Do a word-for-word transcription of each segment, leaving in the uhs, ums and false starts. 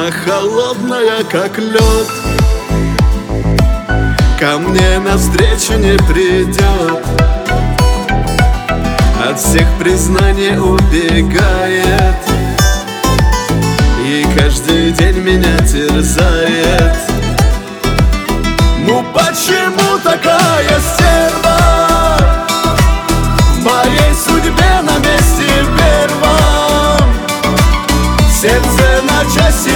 Она холодная, как лед, ко мне навстречу не придет, от всех признаний убегает и каждый день меня терзает. Ну почему такая стерва в моей судьбе на месте первом? Сердце на части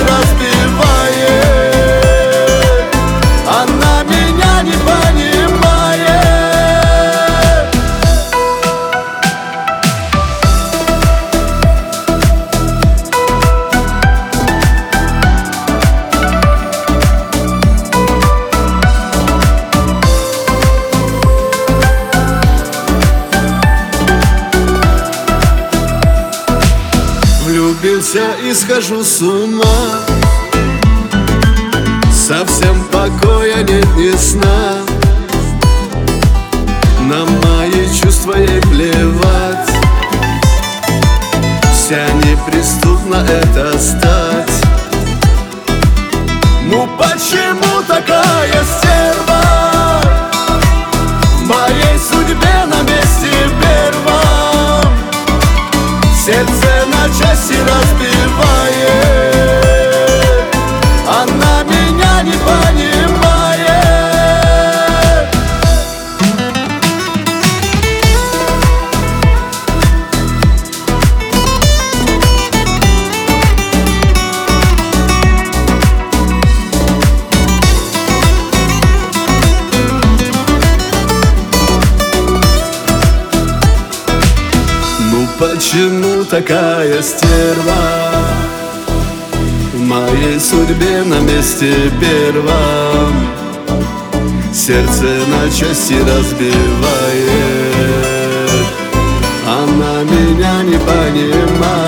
разбивает, она меня не понимает. Влюбился и схожу с ума, совсем покоя нет, ни сна. На мои чувства ей плевать, вся неприступна эта стать. Ну почему такая стерва в моей судьбе на месте первом? Сердце на части разбивает, она меня не понимает. Ну почему такая стерва в моей судьбе на месте первом? Сердце на части разбивает, она меня не понимает.